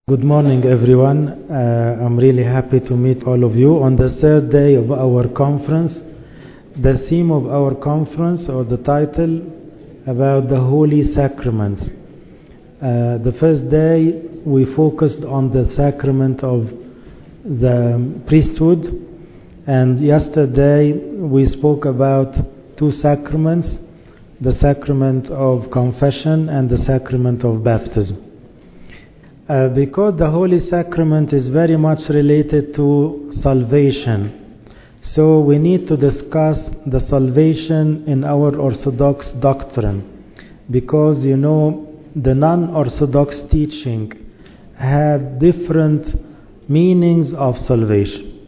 Good morning, everyone. I'm really happy to meet all of you on the third day of our conference. The theme of our conference, or the title, about the Holy Sacraments. The first day we focused on the sacrament of the priesthood, and yesterday we spoke about two sacraments, the sacrament of confession and the sacrament of baptism. Because the Holy Sacrament is very much related to salvation, so we need to discuss the salvation in our Orthodox doctrine, because the non-Orthodox teaching have different meanings of salvation.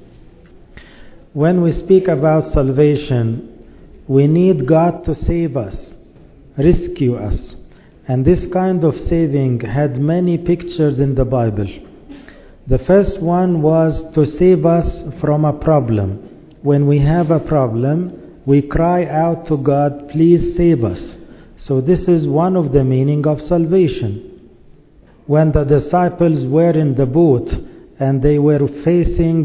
When we speak about salvation, we need God to save us, rescue us. And this kind of saving had many pictures in the Bible. The first one was to save us from a problem. When we have a problem, we cry out to God, please save us. So this is one of the meaning of salvation. When the disciples were in the boat and they were facing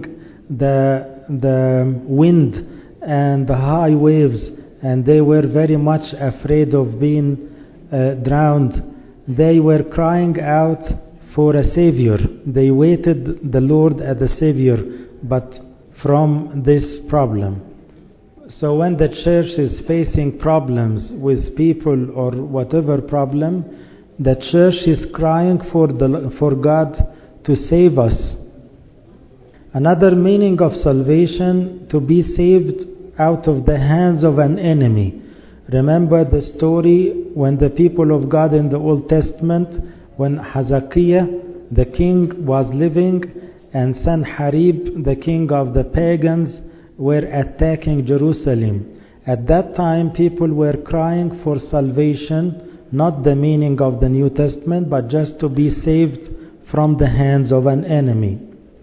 the wind and the high waves, and they were very much afraid of being drowned, they were crying out for a Savior. They waited the Lord as a Savior, but from this problem. So when the church is facing problems with people or whatever problem, the church is crying for God to save us. Another meaning of salvation, to be saved out of the hands of an enemy. Remember the story when the people of God in the Old Testament, when Hezekiah, the king, was living, and Sanherib, the king of the pagans, were attacking Jerusalem. At that time, people were crying for salvation, not the meaning of the New Testament, but just to be saved from the hands of an enemy.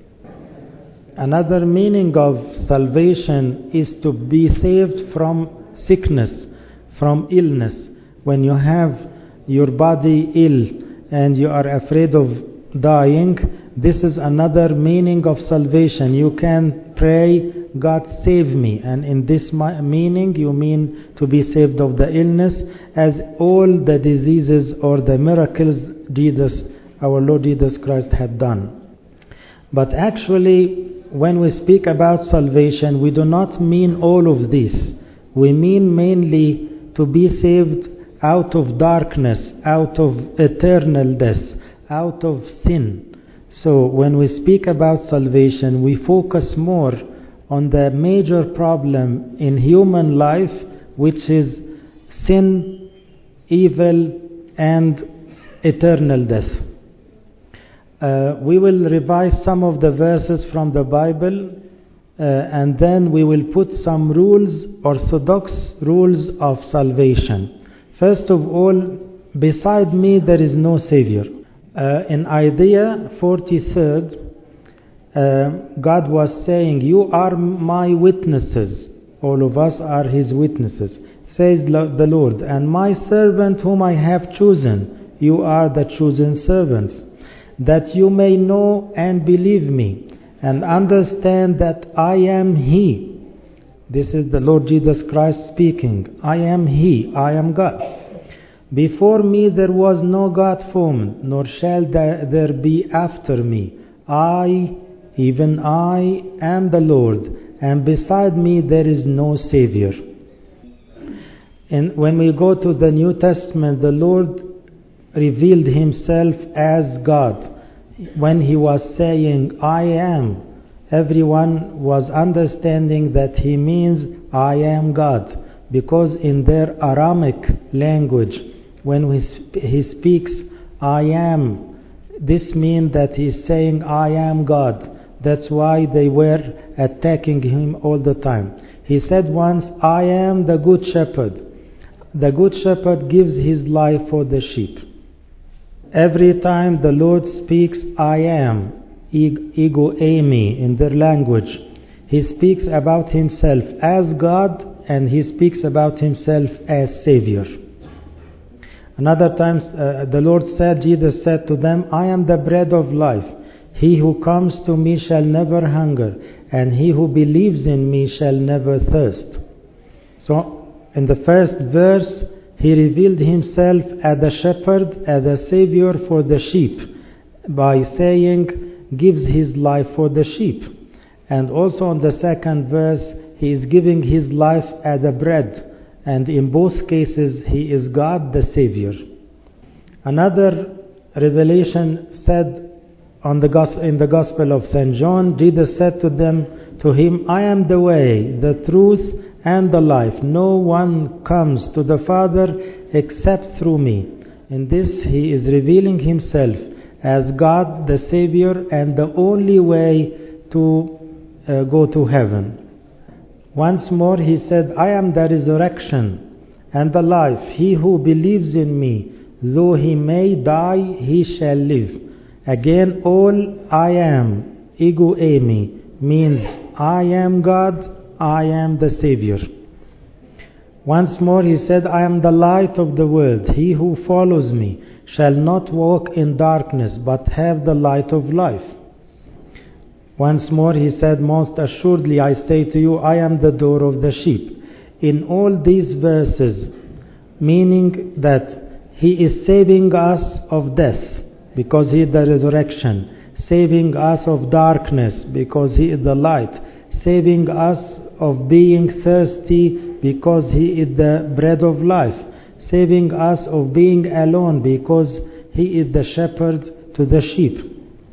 Another meaning of salvation is to be saved from sickness, from illness. When you have your body ill and you are afraid of dying, this is another meaning of salvation. You can pray, God save me, and in this meaning you mean to be saved of the illness, as all the diseases or the miracles our Lord Jesus Christ had done. But actually, when we speak about salvation, we do not mean all of this. We mean mainly to be saved out of darkness, out of eternal death, out of sin. So when we speak about salvation, we focus more on the major problem in human life, which is sin, evil, and eternal death. We will revise some of the verses from the Bible, and then we will put some rules, orthodox rules of salvation. First of all, beside me there is no Savior. In Isaiah 43, God was saying, you are my witnesses. All of us are His witnesses, says the Lord. And my servant whom I have chosen, you are the chosen servants, that you may know and believe me, and understand that I am He. This is the Lord Jesus Christ speaking. I am He, I am God. Before me there was no God formed, nor shall there be after me. I, even I, am the Lord, and beside me there is no Savior. And when we go to the New Testament, the Lord revealed Himself as God. When He was saying, I am, everyone was understanding that He means, I am God. Because in their Aramaic language, when He speaks, I am, this means that He's saying, I am God. That's why they were attacking Him all the time. He said once, I am the good shepherd. The good shepherd gives his life for the sheep. Every time the Lord speaks, I am, ego eimi in their language, He speaks about Himself as God, and He speaks about Himself as Savior. Another time the Lord said, Jesus said to them, I am the bread of life. He who comes to me shall never hunger, and he who believes in me shall never thirst. So in the first verse, he revealed himself as the shepherd, as the savior for the sheep, by saying, gives his life for the sheep. And also in the second verse, he is giving his life as a bread. And in both cases, he is God the Savior. Another revelation said in the Gospel of St. John, Jesus said to him, I am the way, the truth, and the life. No one comes to the Father except through me. In this, he is revealing himself as God the Savior and the only way to go to heaven. Once more he said, I am the resurrection and the life. He who believes in me, though he may die, he shall live. Again, all I am, ego eimi, means I am God, I am the Savior. Once more he said, I am the light of the world. He who follows me shall not walk in darkness, but have the light of life. Once more he said, most assuredly I say to you, I am the door of the sheep. In all these verses, meaning that he is saving us of death, because he is the resurrection, saving us of darkness, because he is the light, saving us of being thirsty, because he is the bread of life, saving us of being alone, because he is the shepherd to the sheep.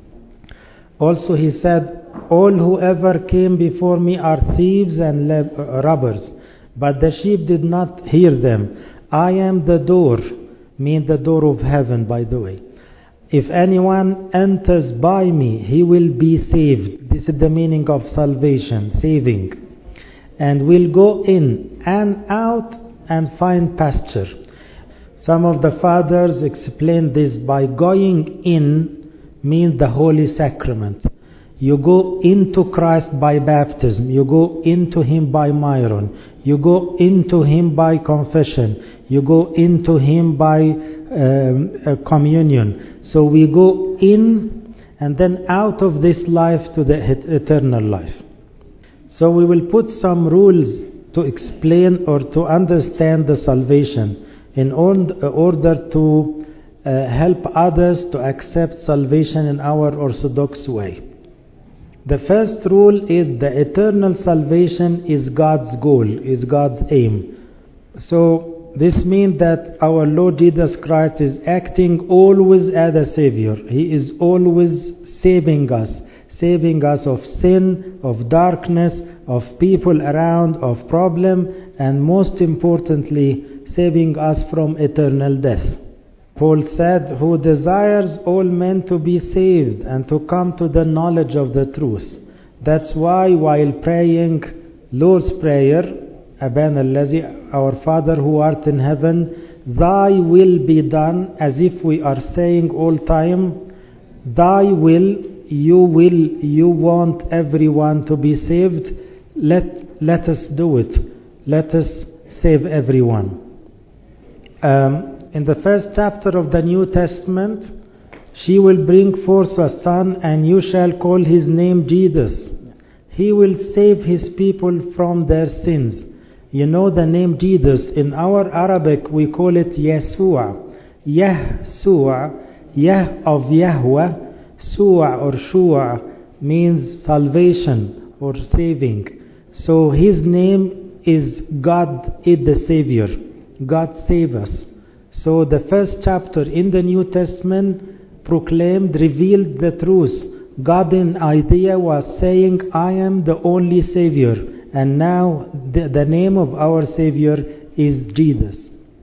Also he said, all who ever came before me are thieves and robbers, but the sheep did not hear them. I am the door, mean the door of heaven, by the way. If anyone enters by me, he will be saved. This is the meaning of salvation, saving. And will go in and out and find pasture. Some of the fathers explain this by going in means the Holy Sacrament. You go into Christ by baptism. You go into Him by myron. You go into Him by confession. You go into Him by communion. So we go in and then out of this life to the eternal life. So we will put some rules to explain or to understand the salvation in order to help others to accept salvation in our Orthodox way. The first rule is the eternal salvation is God's goal, is God's aim. So this means that our Lord Jesus Christ is acting always as a Savior. He is always saving us of sin, of darkness, of people around, of problem, and most importantly, saving us from eternal death. Paul said, who desires all men to be saved and to come to the knowledge of the truth. That's why while praying Lord's Prayer, Abana Allazi, our Father who art in heaven, thy will be done, as if we are saying all time, thy will, you want everyone to be saved, let us do it. Let us save everyone. In the first chapter of the New Testament, she will bring forth a son, and you shall call his name Jesus. He will save his people from their sins. You know the name Jesus. In our Arabic, we call it Yeshua. Yeshua, Yah of Yahweh, Su'a or Shua means salvation or saving. So his name is God is the Savior. God save us. So the first chapter in the New Testament proclaimed, revealed the truth. God in idea was saying, I am the only Savior. And now the name of our Savior is Jesus.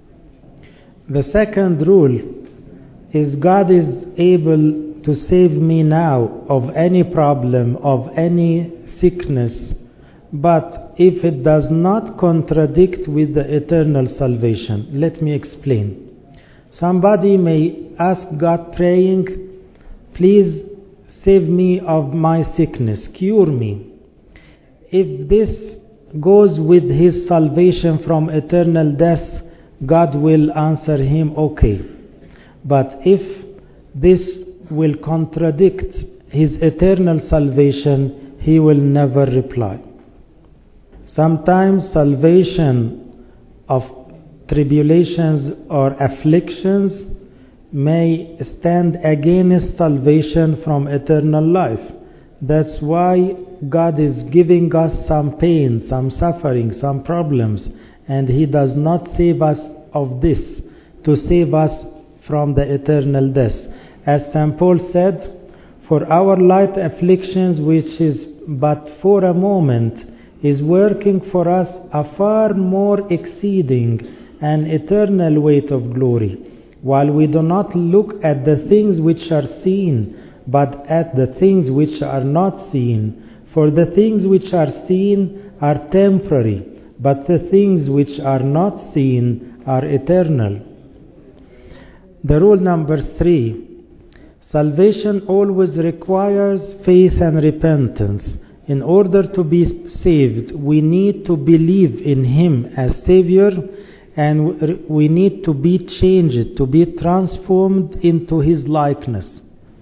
The second rule is God is able to save me now of any problem, of any sickness, but if it does not contradict with the eternal salvation. Let me explain. Somebody may ask God praying, please save me of my sickness, cure me. If this goes with his salvation from eternal death, God will answer him, okay. But if this will contradict his eternal salvation, he will never reply. Sometimes salvation of tribulations or afflictions may stand against salvation from eternal life. That's why God is giving us some pain, some suffering, some problems, and he does not save us of this to save us from the eternal death. As St. Paul said, for our light afflictions, which is but for a moment, is working for us a far more exceeding and eternal weight of glory, while we do not look at the things which are seen, but at the things which are not seen. For the things which are seen are temporary, but the things which are not seen are eternal. The rule number 3. Salvation always requires faith and repentance. In order to be saved, we need to believe in him as Savior, and we need to be changed, to be transformed into his likeness.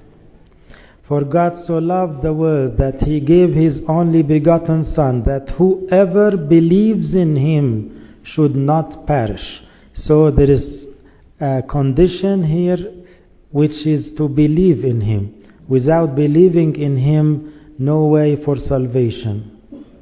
For God so loved the world that he gave his only begotten Son, that whoever believes in him should not perish. So there is a condition here, which is to believe in him. Without believing in him, no way for salvation.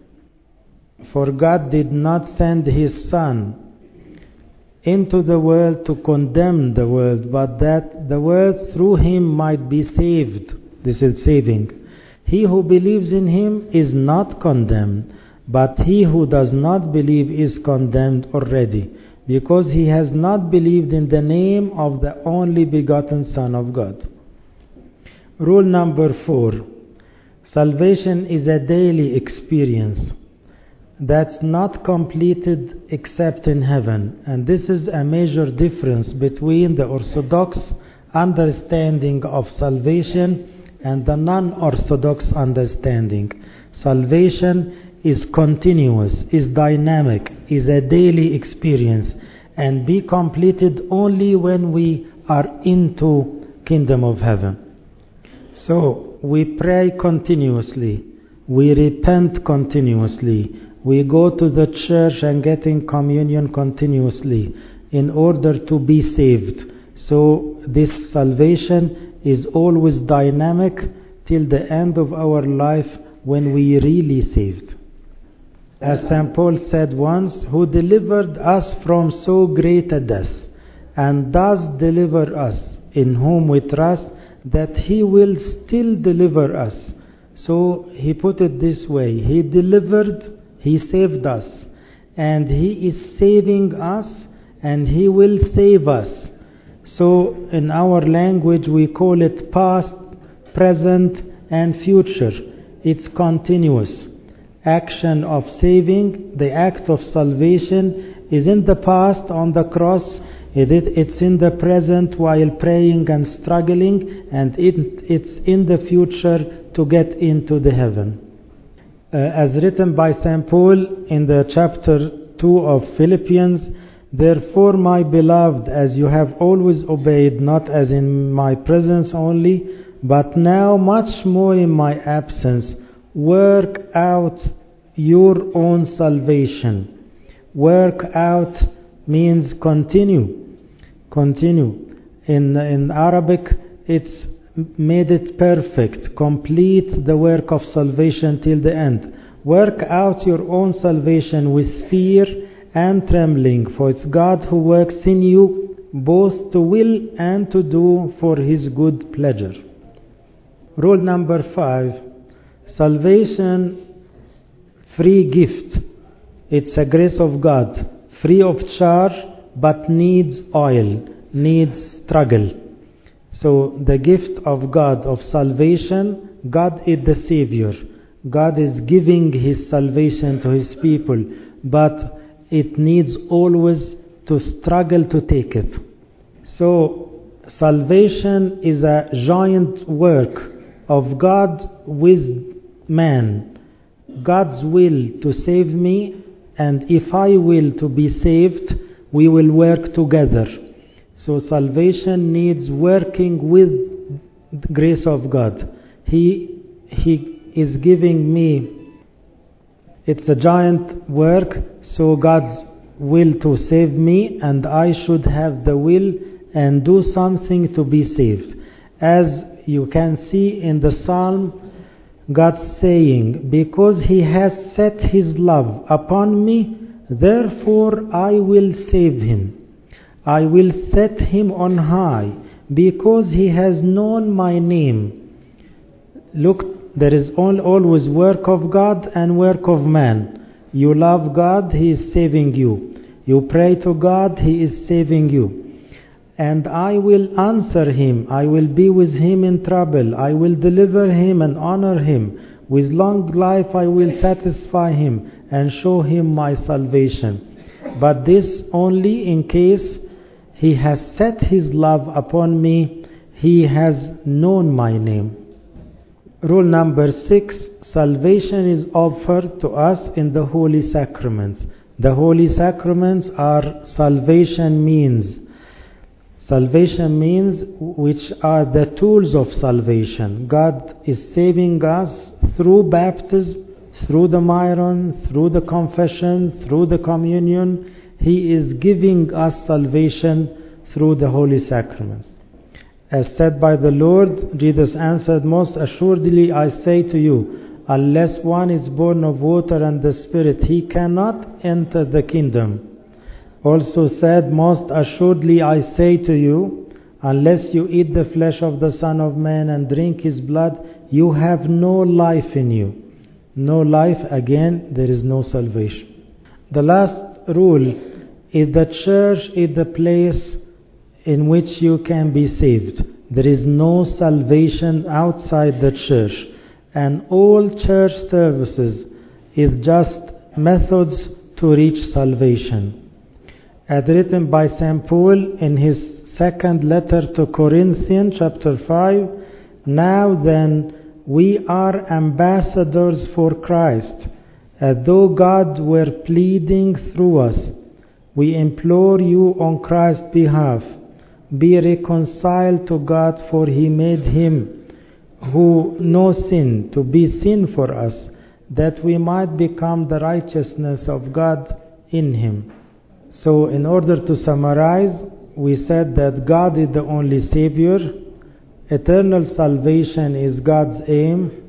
For God did not send his Son into the world to condemn the world, but that the world through him might be saved. This is saving. He who believes in him is not condemned, but he who does not believe is condemned already, because he has not believed in the name of the only begotten Son of God. Rule number 4. Salvation is a daily experience that's not completed except in heaven. And this is a major difference between the Orthodox understanding of salvation and the non-Orthodox understanding. Salvation is continuous, is dynamic, is a daily experience, and be completed only when we are into Kingdom of Heaven. So we pray continuously, we repent continuously, we go to the church and get in communion continuously in order to be saved. So this salvation is always dynamic till the end of our life, when we really saved. As St. Paul said once, who delivered us from so great a death, and does deliver us, in whom we trust that he will still deliver us. So he put it this way: he delivered, he saved us, and he is saving us, and he will save us. So in our language we call it past, present, and future. It's continuous. Action of saving, the act of salvation, is in the past on the cross, it's in the present while praying and struggling, and it's in the future to get into the heaven. As written by St. Paul in the chapter 2 of Philippians, therefore, my beloved, as you have always obeyed, not as in my presence only, but now much more in my absence, work out your own salvation. Work out means continue. Continue. In Arabic, it's made it perfect. Complete the work of salvation till the end. Work out your own salvation with fear and trembling, for it's God who works in you both to will and to do for his good pleasure. Rule number 5. Salvation, free gift. It's a grace of God, free of charge, but needs oil, needs struggle. So the gift of God of salvation, God is the Savior. God is giving his salvation to his people, but it needs always to struggle to take it. So salvation is a joint work of God with man. God's will to save me, and if I will to be saved, we will work together. So salvation needs working with the grace of God. He is giving me, it's a giant work, so God's will to save me, and I should have the will and do something to be saved. As you can see in the Psalm, God's saying, because He has set His love upon me, therefore I will save him. I will set him on high, because he has known my name. Look, there is always work of God and work of man. You love God, He is saving you. You pray to God, He is saving you. And I will answer him. I will be with him in trouble. I will deliver him and honor him. With long life I will satisfy him and show him my salvation. But this only in case he has set his love upon me. He has known my name. Rule number 6, salvation is offered to us in the Holy Sacraments. The Holy Sacraments are salvation means. Salvation means which are the tools of salvation. God is saving us through baptism, through the Myron, through the confession, through the communion. He is giving us salvation through the Holy Sacraments. As said by the Lord, Jesus answered, most assuredly I say to you, unless one is born of water and the Spirit, he cannot enter the kingdom. Also said, most assuredly I say to you, unless you eat the flesh of the Son of Man and drink his blood, you have no life in you. No life, again, there is no salvation. The last rule is the church is the place in which you can be saved. There is no salvation outside the church. And all church services is just methods to reach salvation. As written by St. Paul in his second letter to Corinthians, chapter 5, now then we are ambassadors for Christ, as though God were pleading through us. We implore you on Christ's behalf, be reconciled to God, for he made him who knows sin to be sin for us, that we might become the righteousness of God in him. So in order to summarize, we said that God is the only Savior. Eternal salvation is God's aim.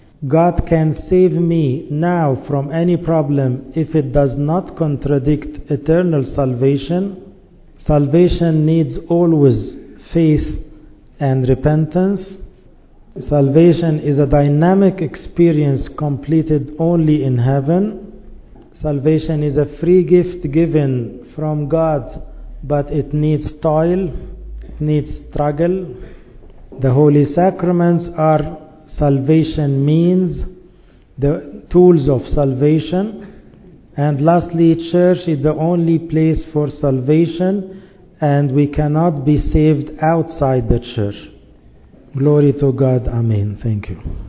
God can save me now from any problem if it does not contradict eternal salvation. Salvation needs always faith and repentance. Salvation is a dynamic experience completed only in heaven. Salvation is a free gift given from God, but it needs toil, it needs struggle. The Holy Sacraments are salvation means, the tools of salvation. And lastly, church is the only place for salvation, and we cannot be saved outside the church. Glory to God. Amen. Thank you.